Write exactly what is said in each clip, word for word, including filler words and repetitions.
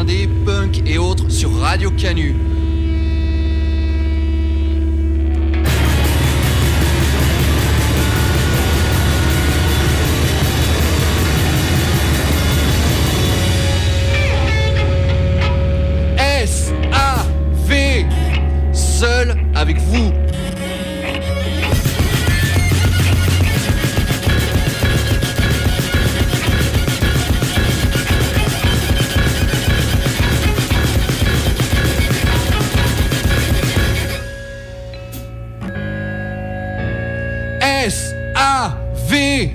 indé, punk et autres sur Radio Canu. S A V, seul avec vous. S A V.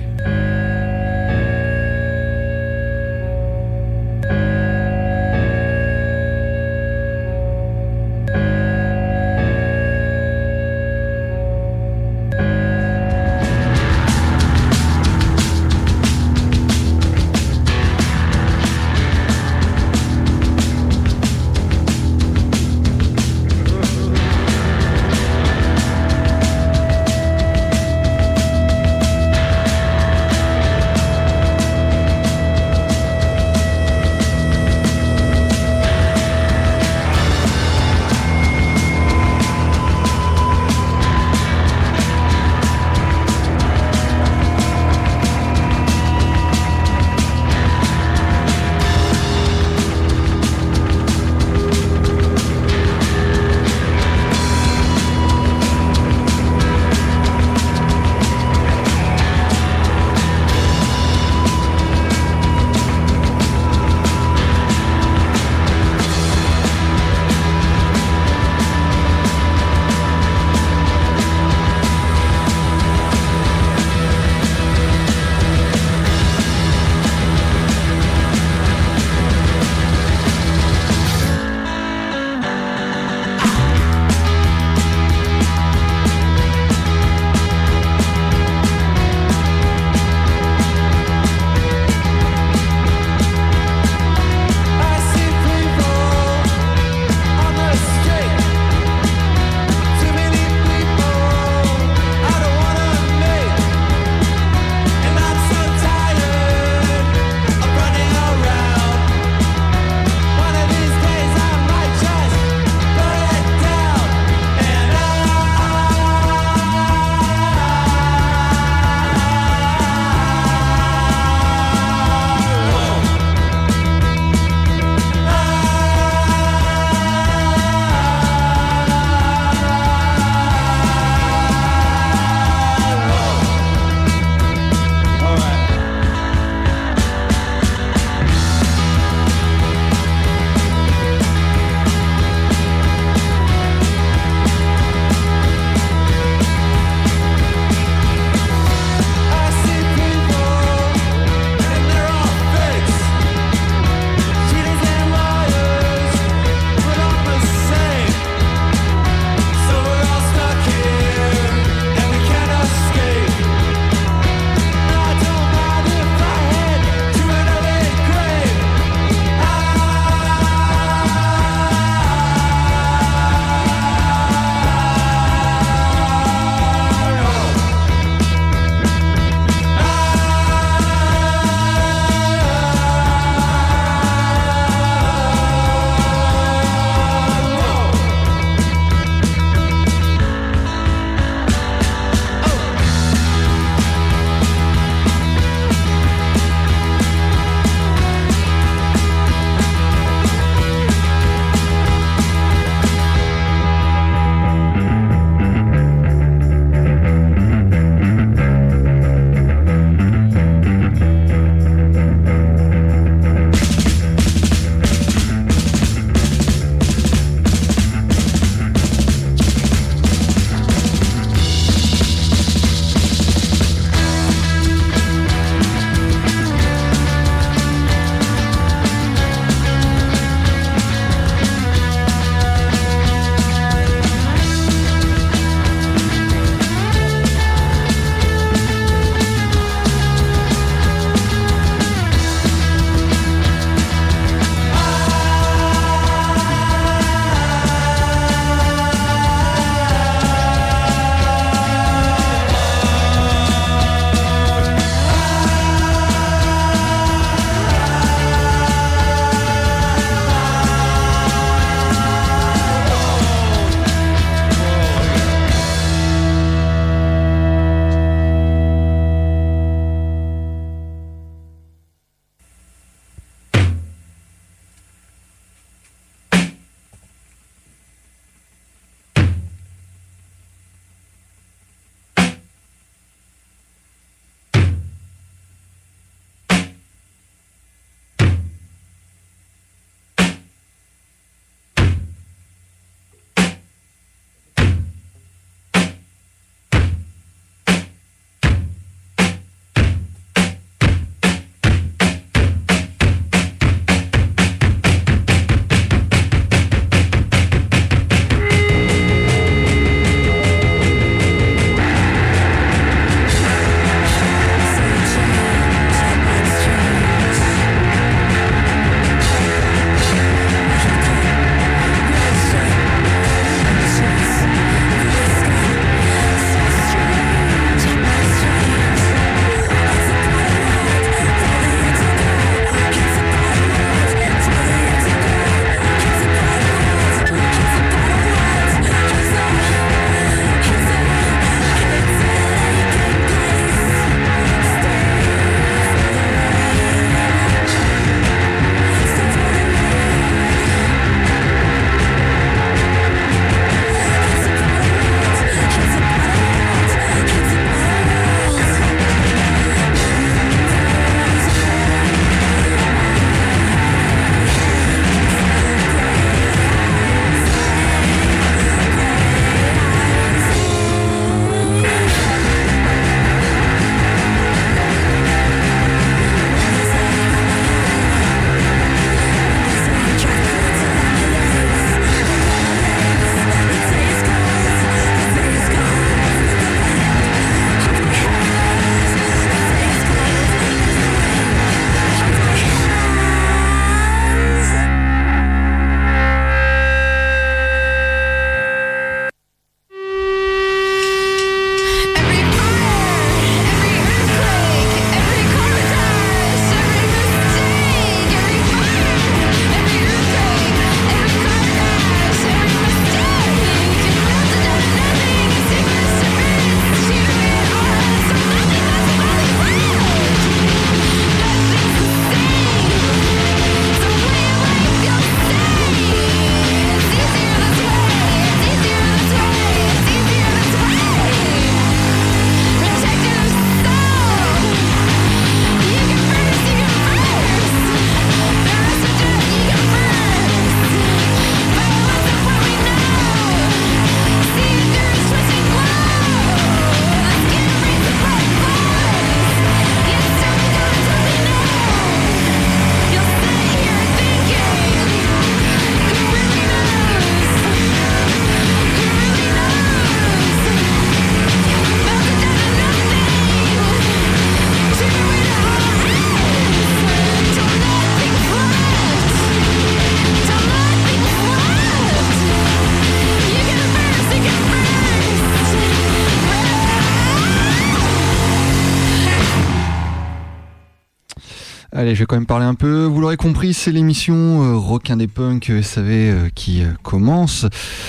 Allez, je vais quand même parler un peu. Vous l'aurez compris, c'est l'émission euh, Requin des Punks S A V euh, qui euh, commence.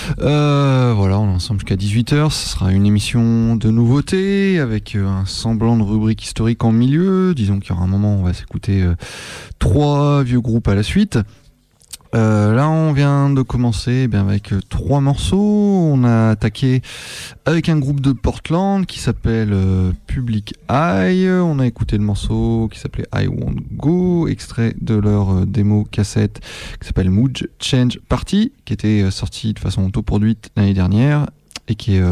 Euh, voilà, on est ensemble jusqu'à dix-huit heures. Ce sera une émission de nouveautés avec euh, un semblant de rubrique historique en milieu. Disons qu'il y aura un moment où on va s'écouter euh, trois vieux groupes à la suite. Euh, là, on vient de commencer eh bien, avec euh, trois morceaux. On a attaqué avec un groupe de Portland qui s'appelle euh, Public Eye. On a écouté le morceau qui s'appelait I Won't Go, extrait de leur euh, démo cassette qui s'appelle Mood Change Party, qui était euh, sorti de façon autoproduite l'année dernière et qui est euh,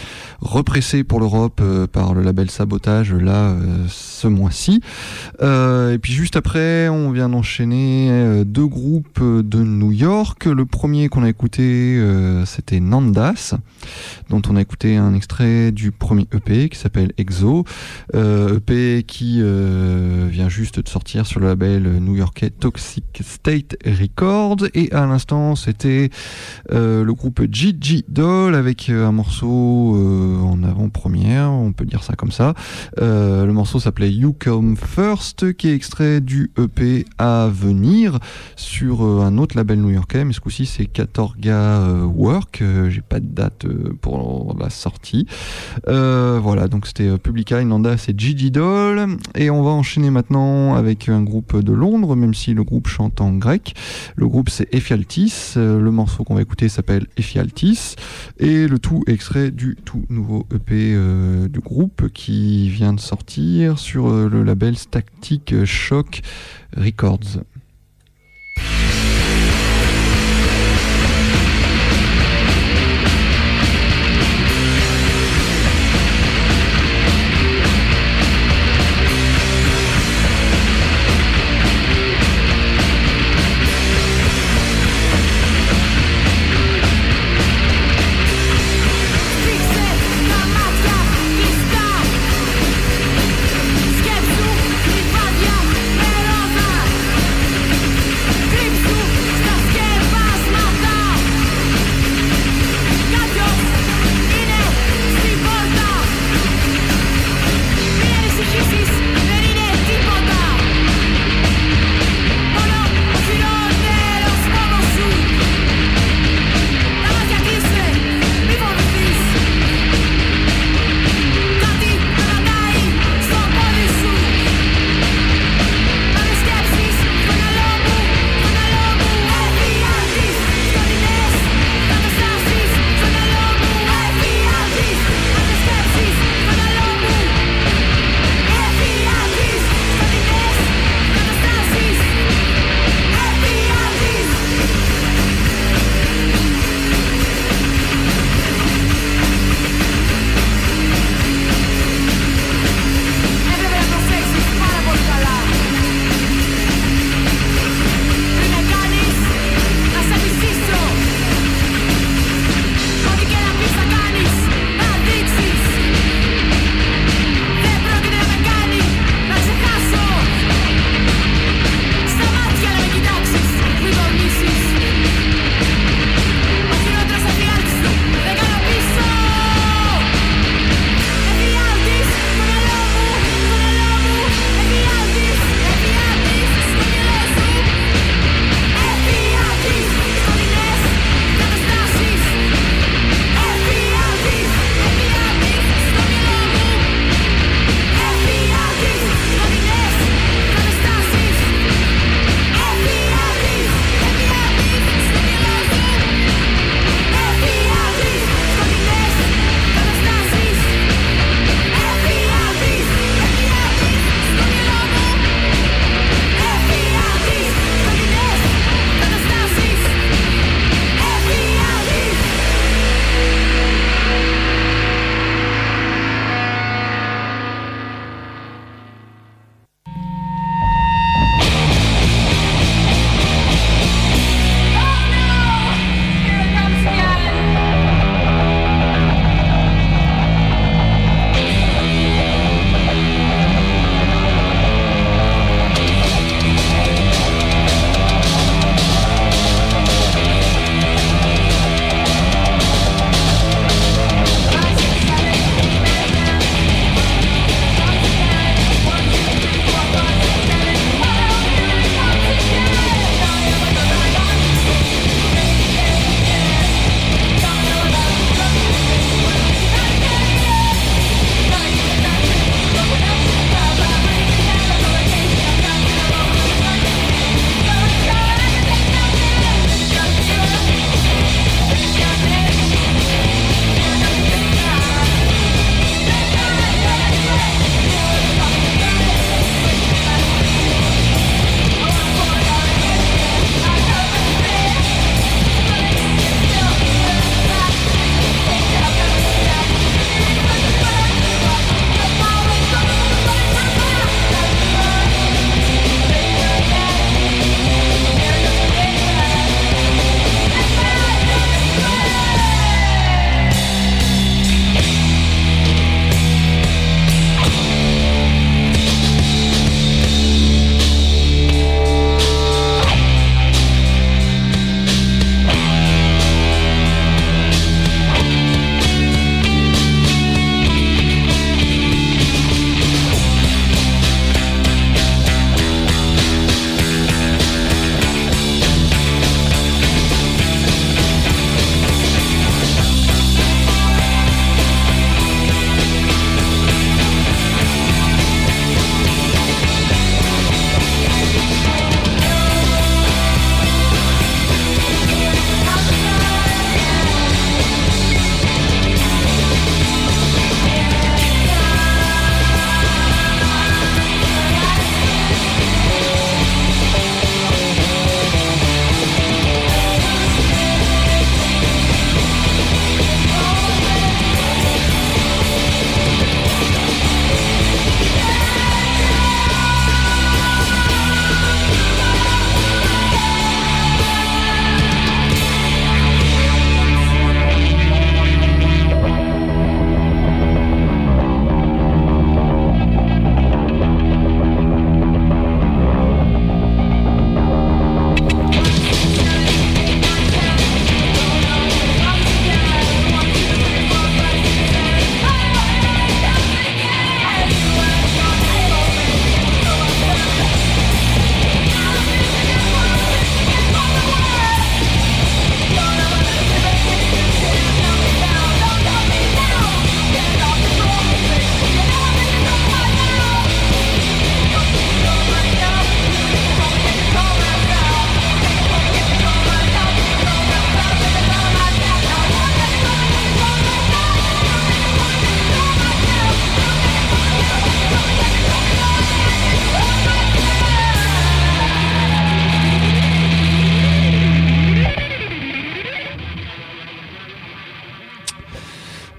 repressé pour l'Europe euh, par le label Sabotage là euh, ce mois-ci. Euh, et puis juste après, on vient d'enchaîner euh, deux groupes de New York. Le premier qu'on a écouté, euh, c'était Nandas, dont on a écouté un extrait du premier E P qui s'appelle Exo, euh, E P qui euh, vient juste de sortir sur le label new-yorkais Toxic State Records. Et à l'instant, c'était euh, le groupe Gigi Doll avec euh, un morceau euh, en avant-première, on peut dire ça comme ça. Euh, le morceau s'appelait You Come First, qui est extrait du E P à venir sur euh, un autre label new-yorkais, mais ce coup-ci c'est Katorga euh, Work. Euh, j'ai pas de date euh, pour la sortie. Euh, voilà, donc c'était euh, Publica, Nandas et Gigi Doll. Et on va enchaîner maintenant avec un groupe de Londres, même si le groupe chante en grec. Le groupe c'est Ephialtis. Euh, le morceau qu'on va écouter s'appelle Ephialtis. Et le tout extrait du tout nouveau E P euh, du groupe qui vient de sortir sur euh, le label Static Shock Records. Scherzo, mi fa via, me lo fa.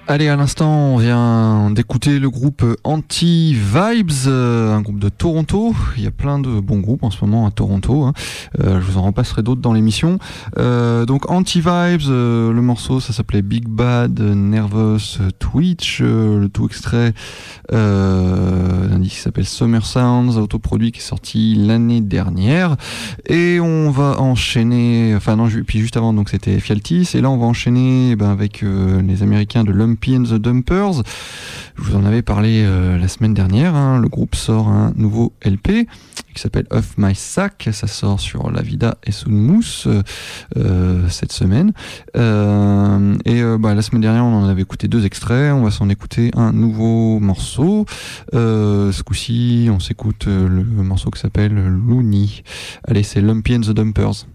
Allez, à l'instant, on vient d'écouter le groupe Anti-Vibes, euh, un groupe de Toronto. Il y a plein de bons groupes en ce moment à Toronto. Hein. Euh, je vous en repasserai d'autres dans l'émission. Euh, donc Anti-Vibes, euh, le morceau, ça s'appelait Big Bad Nervous Twitch. Euh, le tout extrait euh, d'un disque qui s'appelle Summer Sounds, autoproduit, qui est sorti l'année dernière. Et on va enchaîner... Enfin non, puis juste avant, donc c'était Fialtis. Et là, on va enchaîner eh ben, avec euh, les Américains de Lumpy and the Dumpers. Je vous en avais parlé euh, la semaine dernière. Hein. Le groupe sort un nouveau L P qui s'appelle Off My Sack. Ça sort sur La Vida et Sounmousse euh, cette semaine. Euh, et euh, bah, la semaine dernière, on en avait écouté deux extraits. On va s'en écouter un nouveau morceau. Euh, ce coup-ci, on s'écoute euh, le morceau qui s'appelle Looney. Allez, c'est Lumpy and the Dumpers.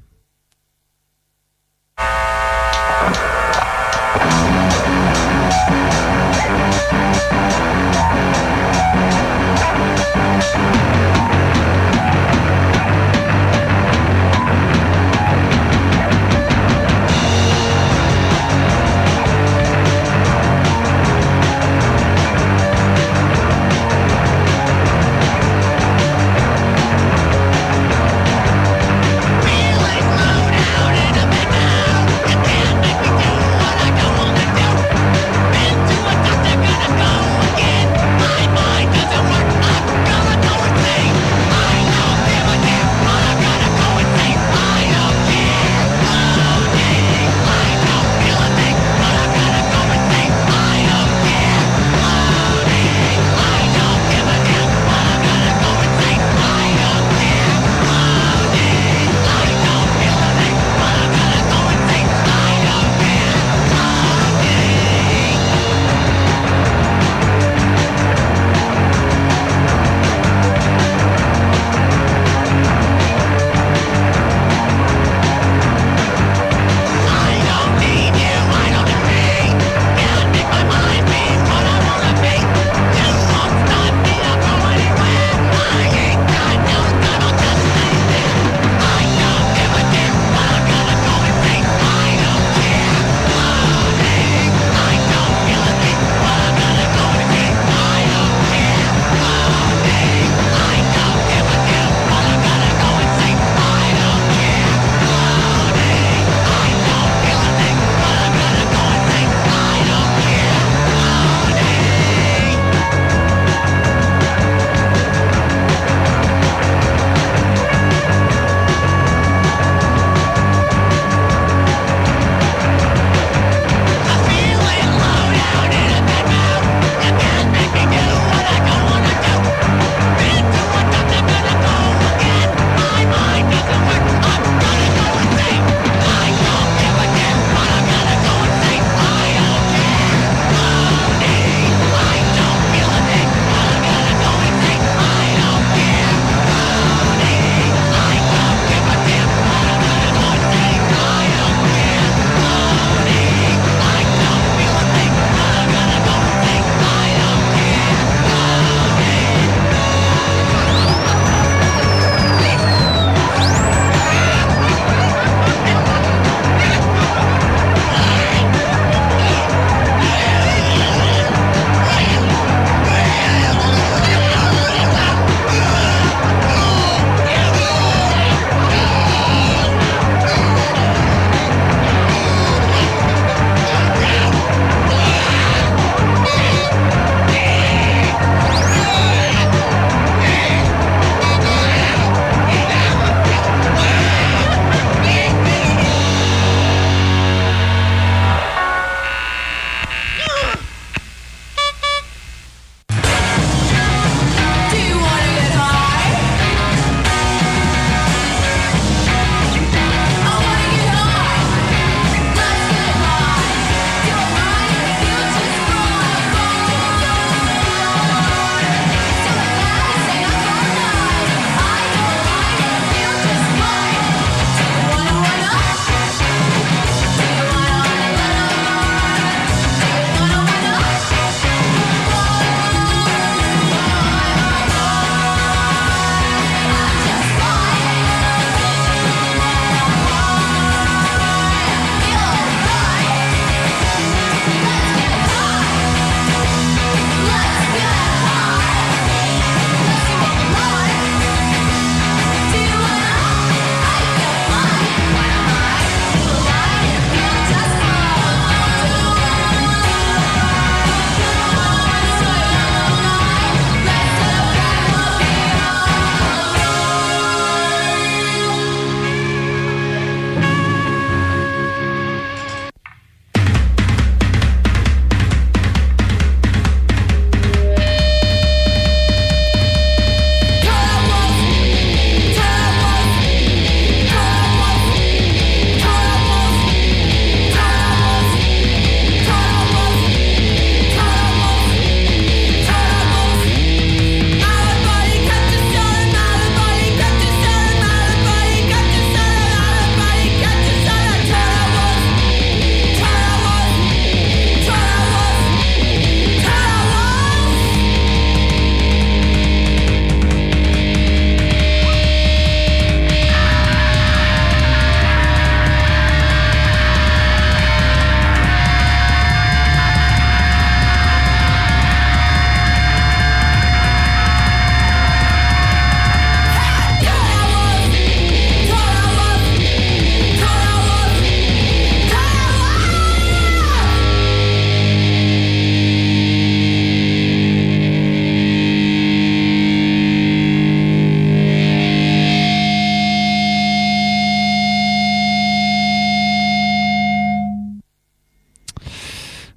Feel like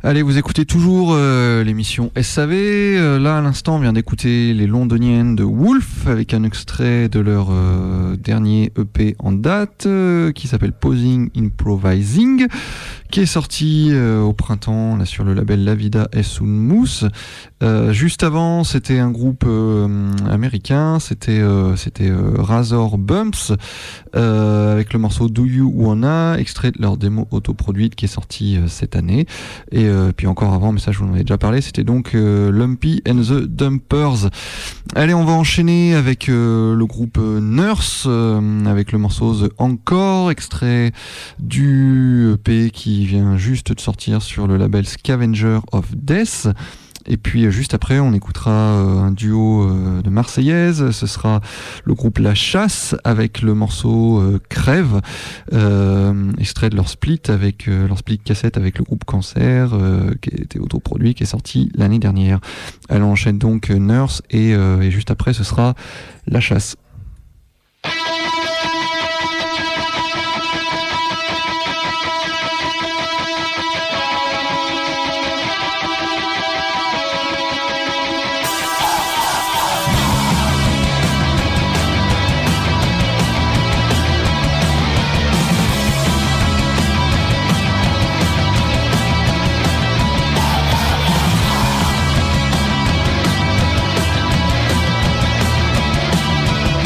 Allez, vous écoutez toujours euh, l'émission S A V. Euh, là, à l'instant, on vient d'écouter les Londoniennes de Wolf avec un extrait de leur euh, dernier E P en date euh, qui s'appelle Posing Improvising, qui est sorti euh, au printemps là, sur le label La Vida Es un Mus. Euh, juste avant, c'était un groupe euh, américain, c'était euh, c'était euh, Razor Bumps euh, avec le morceau Do You Wanna, extrait de leur démo autoproduite qui est sorti euh, cette année. Et euh, puis encore avant, mais ça je vous en ai déjà parlé, c'était donc euh, Lumpy and the Dumpers. Allez, on va enchaîner avec euh, le groupe Nurse euh, avec le morceau The Encore, extrait du E P qui vient juste de sortir sur le label Scavenger of Death. Et puis juste après, on écoutera euh, un duo euh, de Marseillaises. Ce sera le groupe La Chasse avec le morceau euh, Crève, euh, extrait de leur split avec euh, leur split cassette avec le groupe Cancer, euh, qui était autoproduit, qui est sorti l'année dernière. Elle enchaîne donc euh, Nurse et, euh, et juste après, ce sera La Chasse. We'll be right back.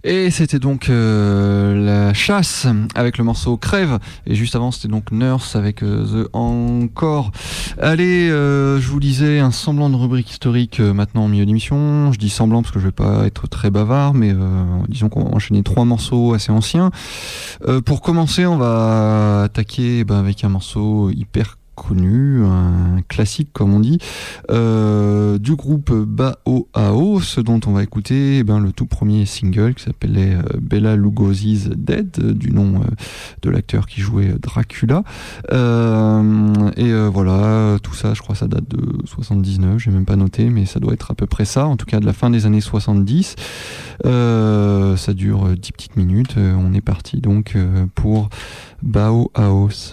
Et c'était donc euh, La Chasse avec le morceau Crève. Et juste avant, c'était donc Nurse avec euh, The Encore. Allez, euh, je vous disais un semblant de rubrique historique euh, maintenant en milieu d'émission. Je dis semblant parce que je vais pas être très bavard, mais euh, disons qu'on va enchaîner trois morceaux assez anciens. Euh, pour commencer, on va attaquer ben, avec un morceau hyper connu, un classique comme on dit, euh, du groupe Bauhaus, ce dont on va écouter eh ben, le tout premier single qui s'appelait euh, Bela Lugosi's Dead, euh, du nom euh, de l'acteur qui jouait Dracula. Euh, et euh, voilà, tout ça, je crois que ça date de soixante-dix-neuf, j'ai même pas noté, mais ça doit être à peu près ça, en tout cas de la fin des années soixante-dix. Euh, ça dure dix petites minutes, euh, on est parti donc euh, pour Bauhaus.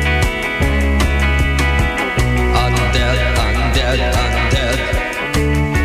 Undead, undead, undead.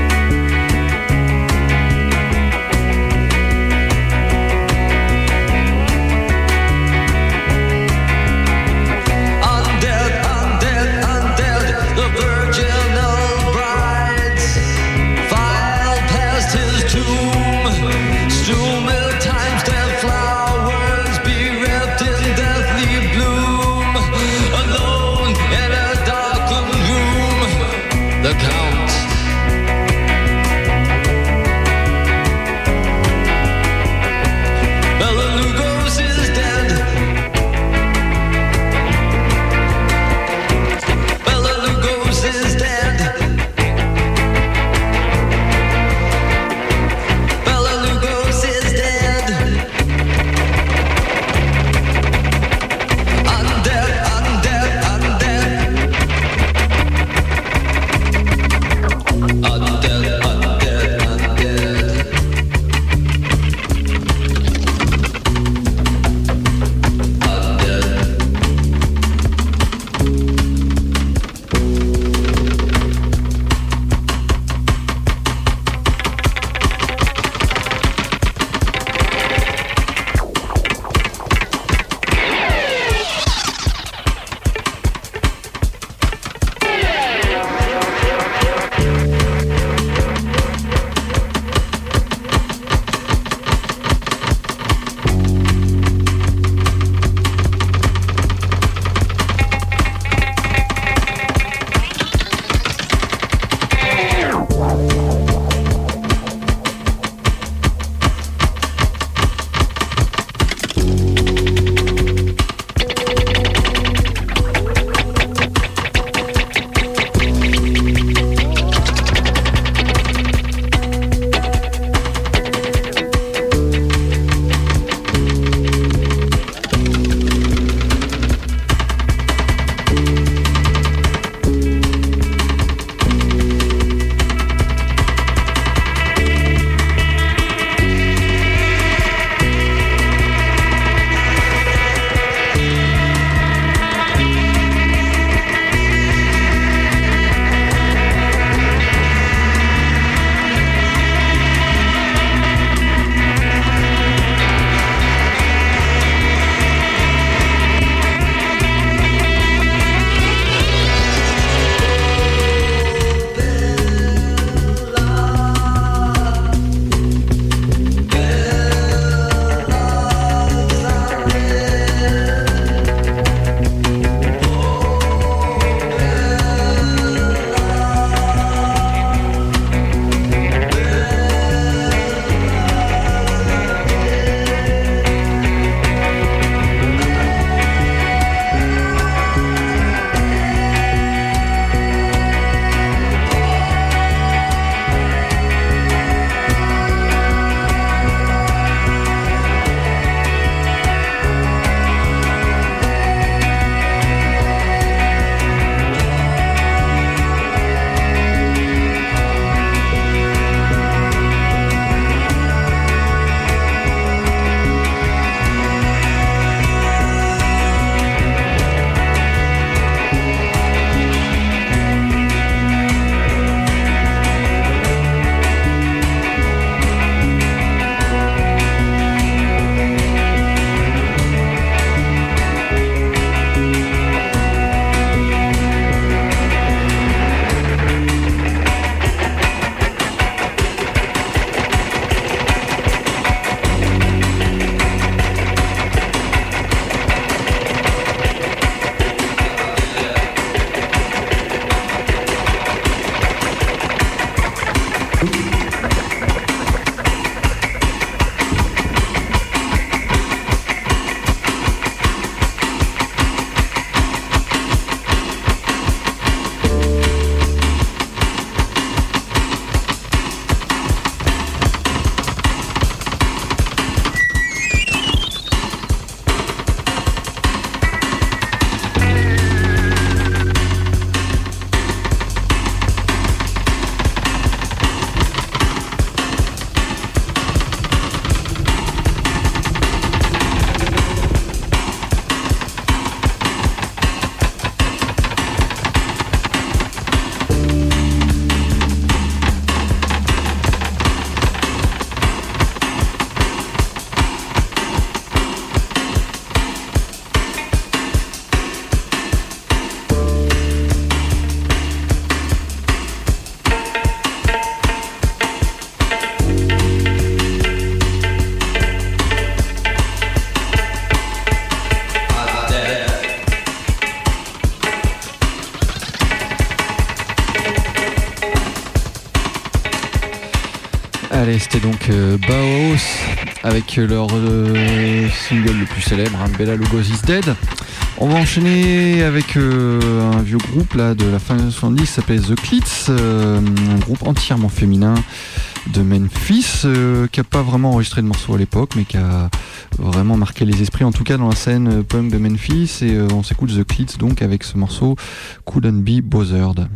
Allez, c'était donc euh, Bauhaus avec leur euh, single le plus célèbre, hein, Bela Lugosi's Dead. On va enchaîner avec euh, un vieux groupe là de la fin des soixante-dix qui s'appelle The Clits, euh, un groupe entièrement féminin de Memphis euh, qui n'a pas vraiment enregistré de morceaux à l'époque mais qui a vraiment marqué les esprits, en tout cas dans la scène punk de Memphis. Et euh, on s'écoute The Clits donc avec ce morceau Couldn't Be Bothered.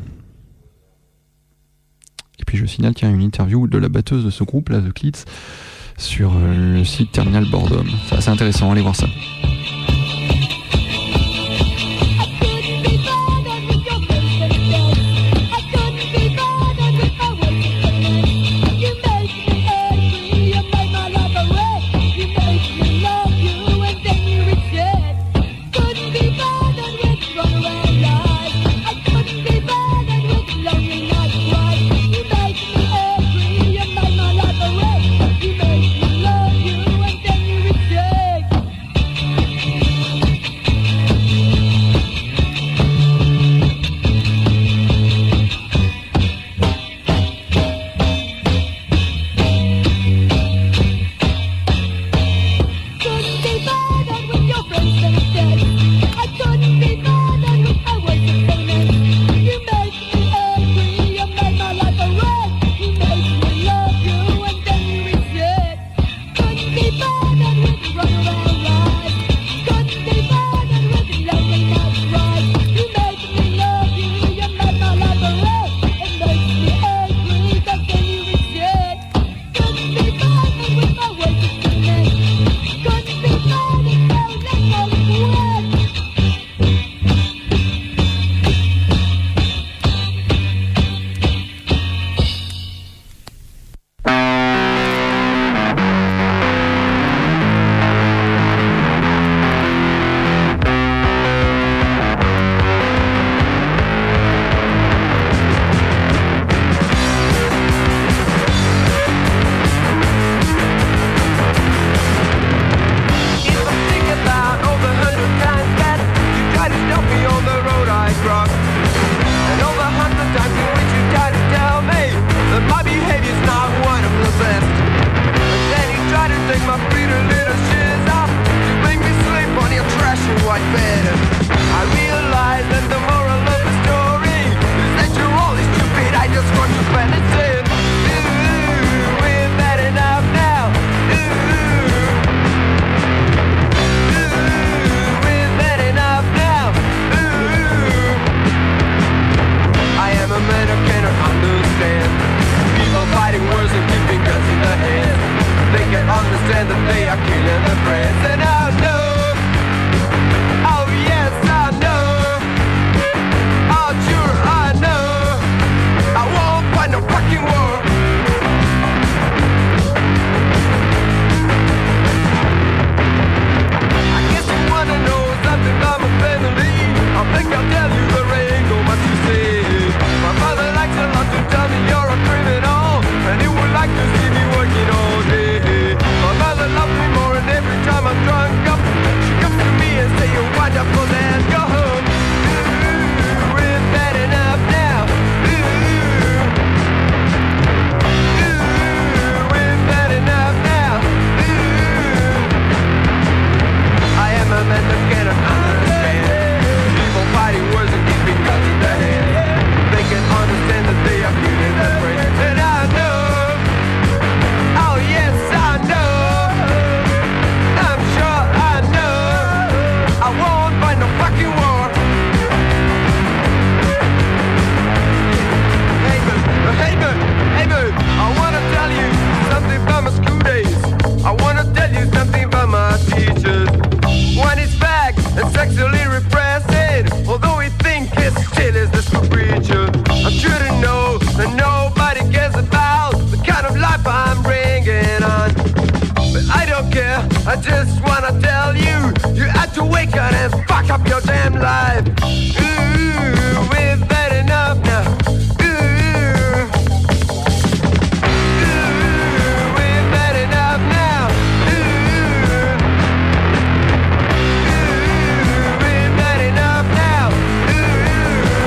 Et puis je signale qu'il y a une interview de la batteuse de ce groupe là, The Clits, sur euh, le site Terminal Boredom. C'est assez intéressant, allez voir ça.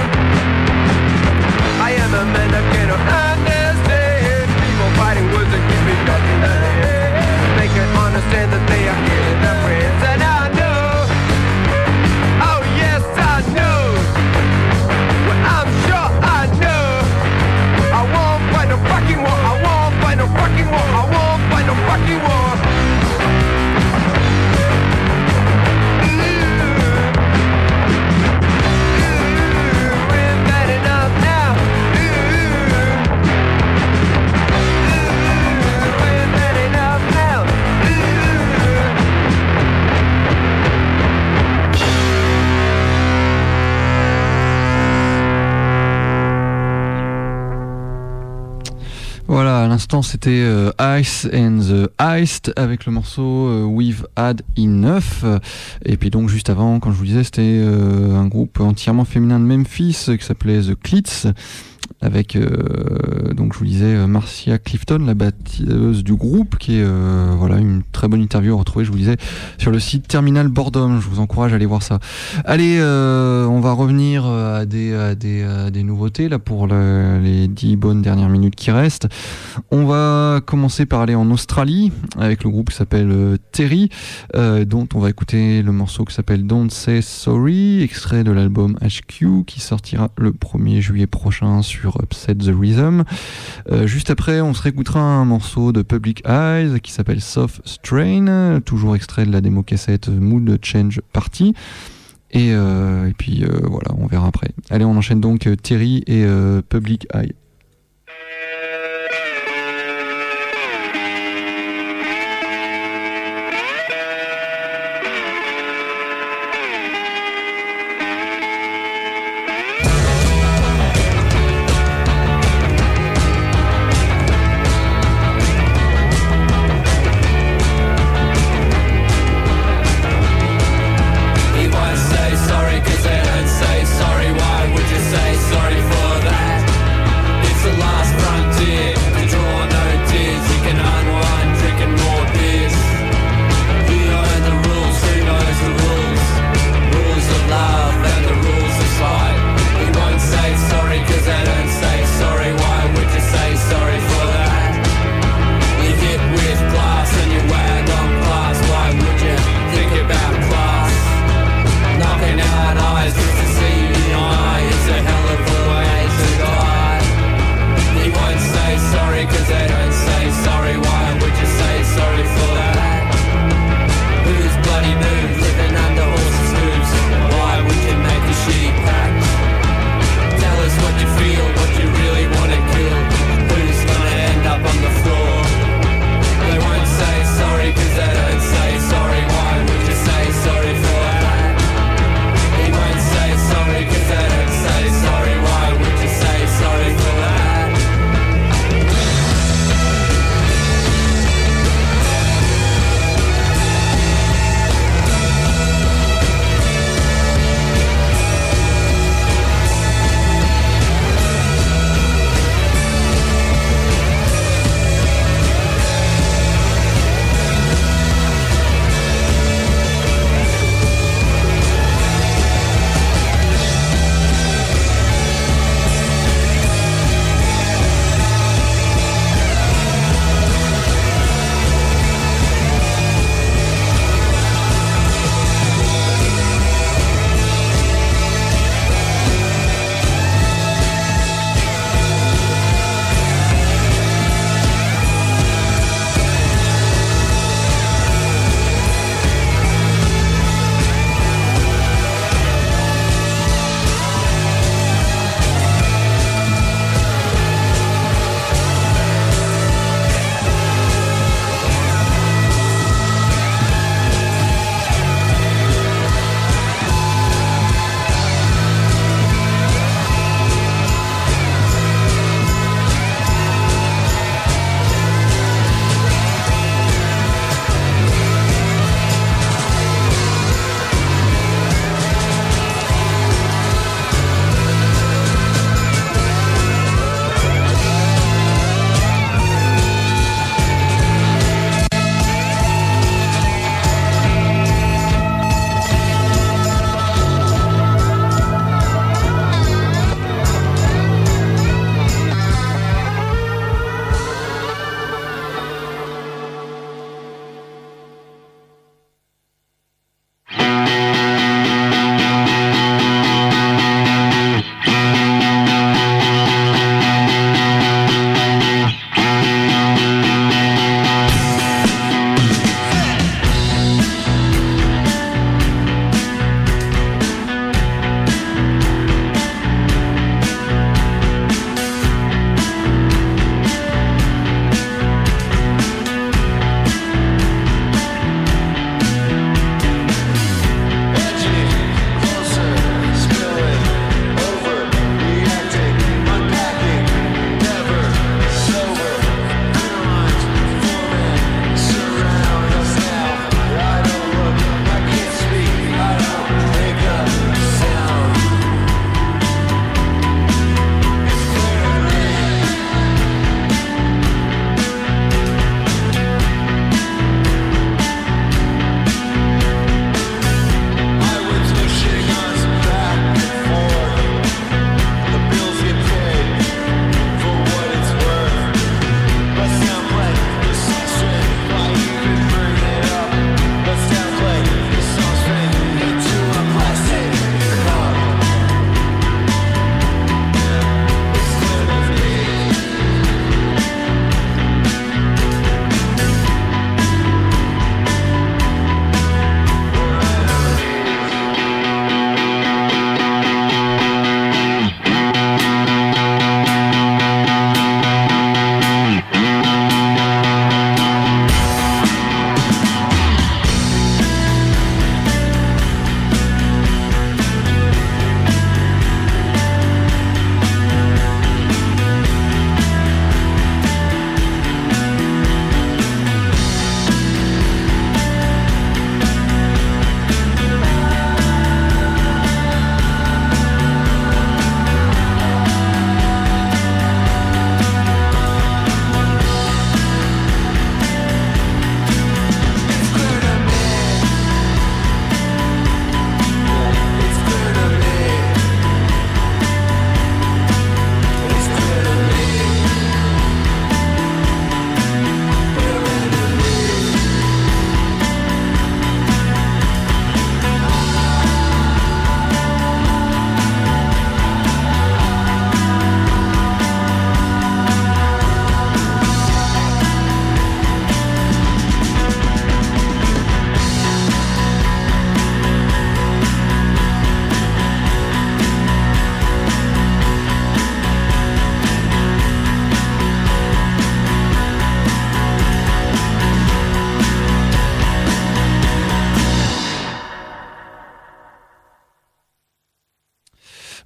I am a man that cannot understand. People fighting words that l'instant, c'était euh, Ice and the Iced avec le morceau euh, We've Had Enough. Et puis donc juste avant, quand je vous disais, c'était euh, un groupe entièrement féminin de Memphis qui s'appelait The Clits. Avec, euh, donc je vous disais, Marcia Clifton, la batteuse du groupe, qui est euh, voilà, une très bonne interview à retrouver, je vous disais, sur le site Terminal Boredom. Je vous encourage à aller voir ça. Allez, euh, on va revenir à des, à des, à des nouveautés là pour le, les dix bonnes dernières minutes qui restent. On va commencer par aller en Australie avec le groupe qui s'appelle euh, Terry, euh, dont on va écouter le morceau qui s'appelle Don't Say Sorry, extrait de l'album H Q qui sortira le premier juillet prochain sur Upset the Rhythm. Euh, juste après, on se réécoutera un morceau de Public Eyes qui s'appelle Soft Strain, toujours extrait de la démo cassette Mood Change Party. Et, euh, et puis euh, voilà, on verra après. Allez, on enchaîne donc euh, Terry et euh, Public Eye. Sorry, 'cause they don't say sorry. Why would you say sorry for that?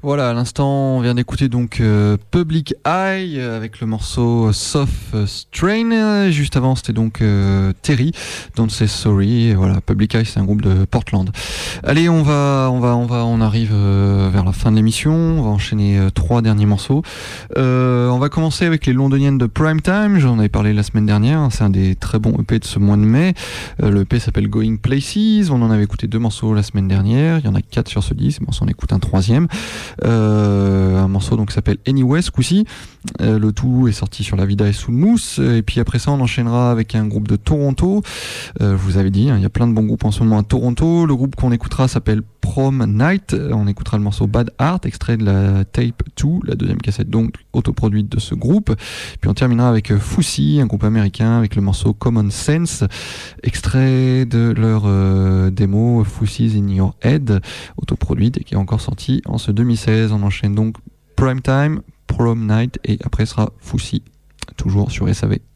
Voilà, à l'instant, on vient d'écouter donc euh, Public Eye euh, avec le morceau Soft Strain. Juste avant, c'était donc euh, Terry, Don't Say Sorry. Et voilà, Public Eye, c'est un groupe de Portland. Allez, on va, on va, on va, on arrive euh, vers la fin de l'émission. On va enchaîner euh, trois derniers morceaux. Euh, on va commencer avec les Londoniennes de Primetime. J'en avais parlé la semaine dernière. C'est un des très bons E P de ce mois de mai. Euh, le E P s'appelle Going Places. On en avait écouté deux morceaux la semaine dernière. Il y en a quatre sur ce disque. Bon, on écoute un troisième. Euh, un morceau donc qui s'appelle Anyway ce coup-ci. Euh, le tout est sorti sur La Vida et Sous le Mousse. Et puis après ça, on enchaînera avec un groupe de Toronto. Euh, je vous avais dit, hein, il y a plein de bons groupes en ce moment à Toronto. Le groupe qu'on écoutera s'appelle Prom Night. On écoutera le morceau Bad Art, extrait de la Tape deux, la deuxième cassette donc autoproduite de ce groupe. Puis on terminera avec Foussi, un groupe américain, avec le morceau Common Sense, extrait de leur euh, démo Foussi's in Your Head, autoproduite et qui est encore sorti en ce deux mille seize. On enchaîne donc Primetime, Prom Night et après sera Foussi, toujours sur S A V.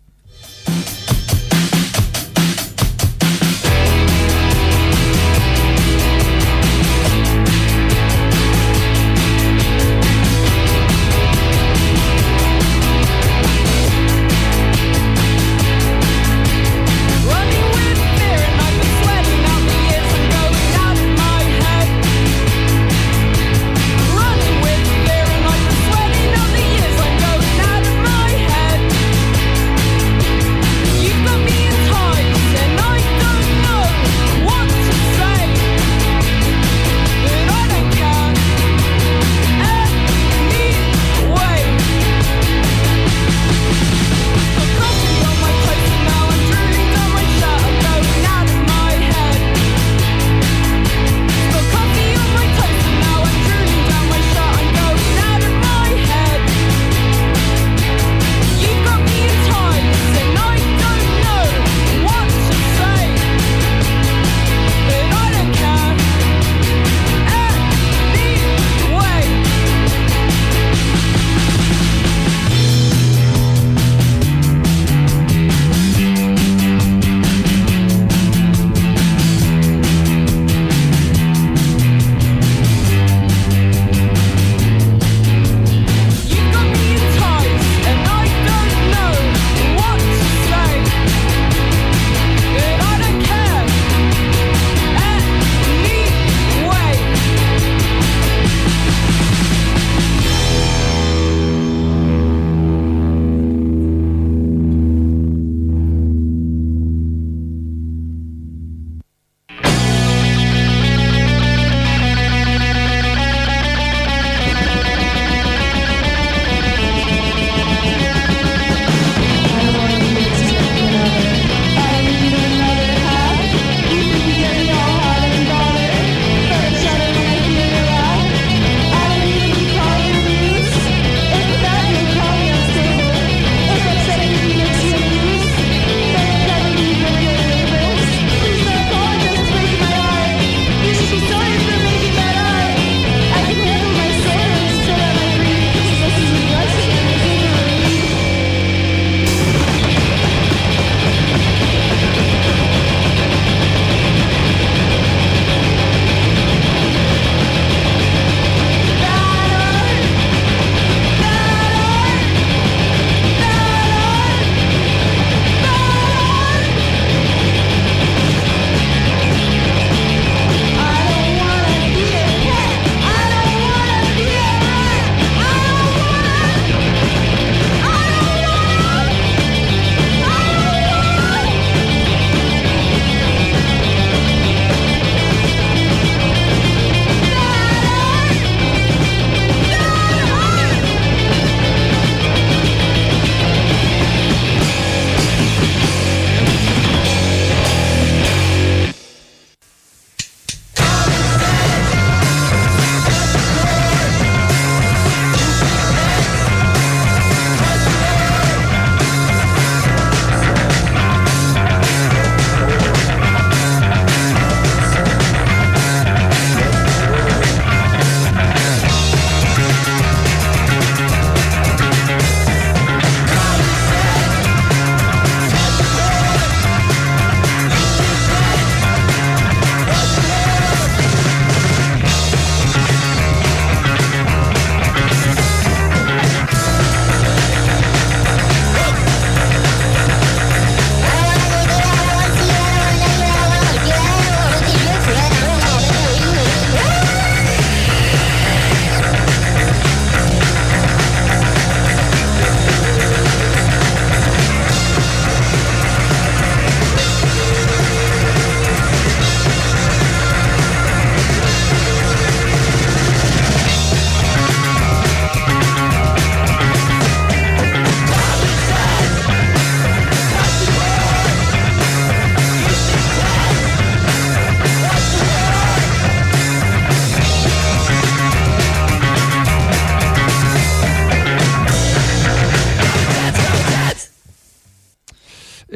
Running with fear and like a sweating out the years I'm going out of my head.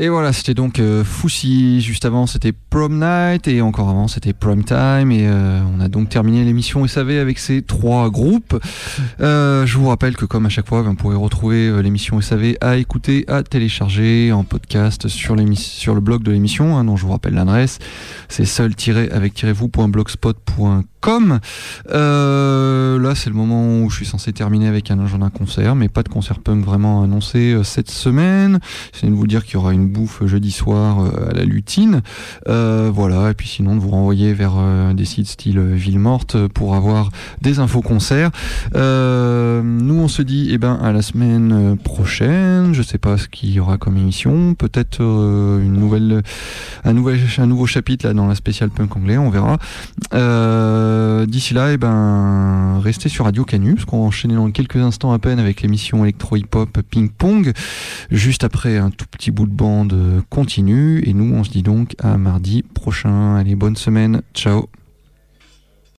Et voilà, c'était donc euh, Foussi. Juste avant, c'était Prom Night. Et encore avant, c'était Prime Time. Et euh, on a donc terminé l'émission S A V avec ces trois groupes. Euh, je vous rappelle que, comme à chaque fois, vous pourrez retrouver euh, l'émission S A V à écouter, à télécharger en podcast sur, sur le blog de l'émission, hein, dont je vous rappelle l'adresse. C'est seul-avec-vous point blogspot point com. Euh, là, c'est le moment où je suis censé terminer avec un agenda concert, mais pas de concert punk vraiment annoncé euh, cette semaine. C'est de vous dire qu'il y aura une bouffe jeudi soir euh, à la Lutine. Euh, voilà, et puis sinon de vous renvoyer vers euh, des sites style euh, Villemorte pour avoir des infos concerts. Euh, nous, on se dit eh ben, à la semaine prochaine. Je sais pas ce qu'il y aura comme émission. Peut-être euh, une nouvelle, un, nouvel, un nouveau chapitre là, dans la spéciale punk anglais, on verra. Euh, D'ici là, eh ben, restez sur Radio Canu, parce qu'on va enchaîner dans quelques instants à peine avec l'émission électro-hip-hop Ping Pong. Juste après, un tout petit bout de bande continue. Et nous, on se dit donc à mardi prochain. Allez, bonne semaine. Ciao.